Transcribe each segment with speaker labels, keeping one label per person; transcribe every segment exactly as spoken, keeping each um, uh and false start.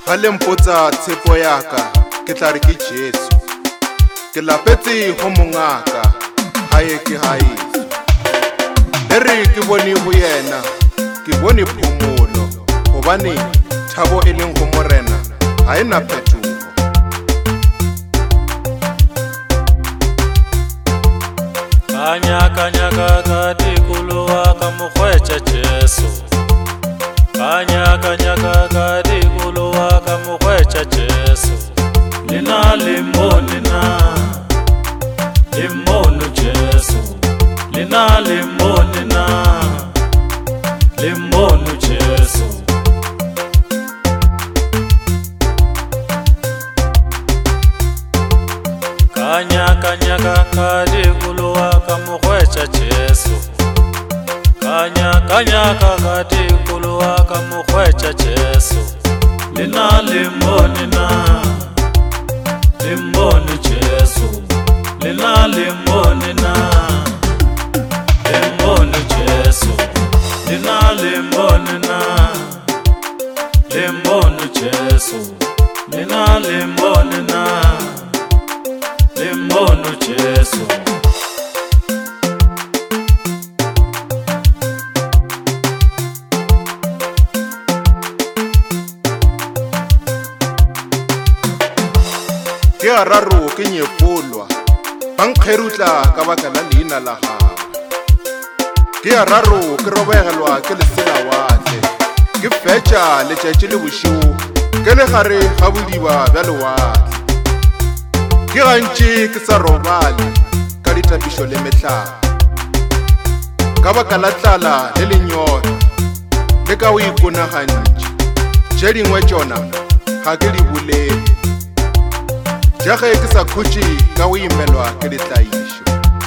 Speaker 1: ga le mpotsa tshepo yaka ke tla re ke Jesu ke lapetse go mongaka hae ke haeso e re ke bone go yena ke bone phomolo gobane thabo e leng go morena ga e na phetogo
Speaker 2: Kanyaka nyaka ka tikuluwa ka mokgwetša Jesu Kanyaka nyaka ka tikuluwa ka mokgwetša Jesu Lena limoni na limoni Jesu Lena limoni na limoni Jesu Kanyaka nyaka ka tikuluwa ka mokgwetša Jesu Kanyaka nyaka ka tikuluwa ka mokgwetša Jesu Lena limoni na limoni Jesu Lena limoni na limoni Jesu Lena limoni na limoni Jesu Lena limoni na limoni Jesu
Speaker 1: ke a raro ke nyepolwa ba nkgerutla ka baka la leina la gagwe ke a raro ke robegelwa ke lesela watle ke fetša letšatši le bošego ke le gare ga bodiba bja lewatle ke gantši ke sa robale ka ditapišo le metlhala ka baka la tlala le lenyora le ka o iponagantše tše dingwe tšona ga ke di bolele ja ge ke sa khutše ka go imelwa ke ditlaišo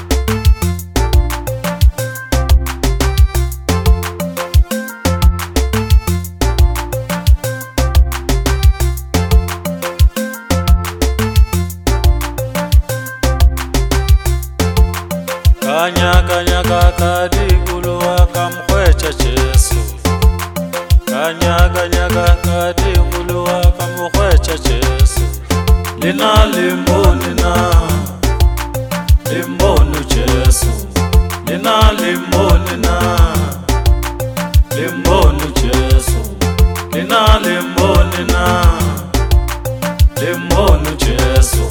Speaker 2: Kanyaka nyaka ka tikuluwa ka mokgwetša Jesu Kanyaka nyaka ka tikuluwa ka mokgwetša Jesu Lena limoni na limoni Jesu Lena limoni na limoni Jesu Lena limoni na limoni Jesu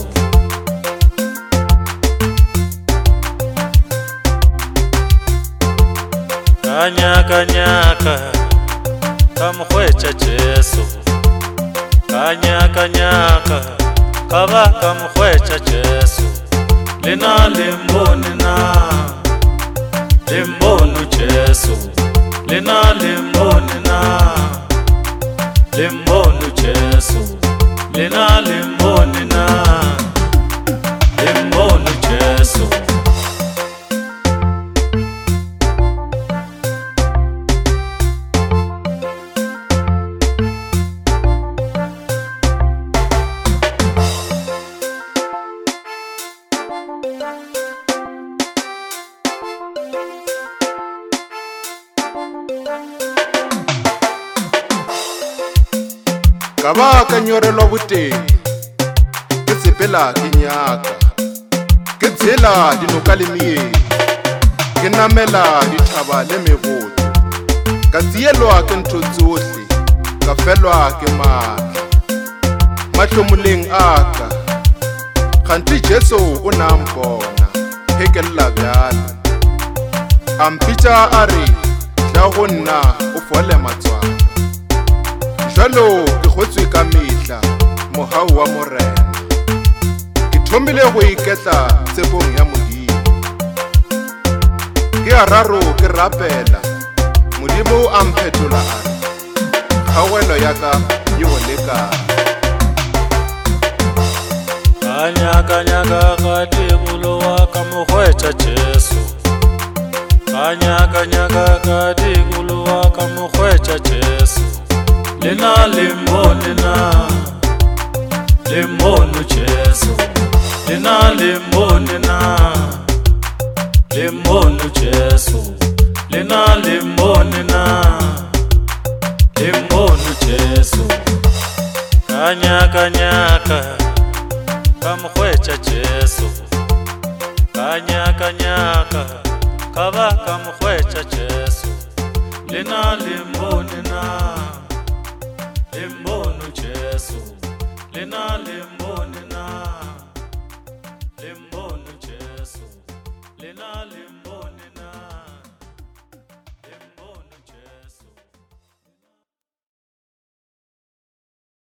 Speaker 2: Kanyaka nyaka ka mokgwetša Jesu Kanyaka nyaka ka ba ka mokgwetša Jesu Lena limoni na limoni Jesu Lena limoni na limoni Jesu Lena limoni na limoni Jesu
Speaker 1: ka ba ka nyorelwa boteng ke tsepela ke nyaka ke tshela dinoka le meedi ke namela dithaba le meboto ka tsielwa ke ntho tsohle ka felwa ke maatla mahlomoleng aka kganti Jesu o na mpona hekelela bjala a mpitša a re tla go nna o fole matswalo jalo ke gotswe ka mehla mohau wa morena ke thomile go iketla tshepong ya modimo ke a raro ke rapela modimo a mphetola a re kgaogelo ya ka ye go lekana
Speaker 2: Kanyaka nyaka ka tikuluwa ka mokgwetša Jesu Kanyaka nyaka ka tikuluwa ka mokgwetša Jesu Lena limoni na limoni Jesu Lena limoni na limoni Jesu Lena limoni na limoni Jesu Kanyaka-nyaka ka mokgwetša Jesu, Kanyaka-nyaka ka ba ka mokgwetša Jesu. Lena le mbone na, le mbone Jesu, lena le mbone na.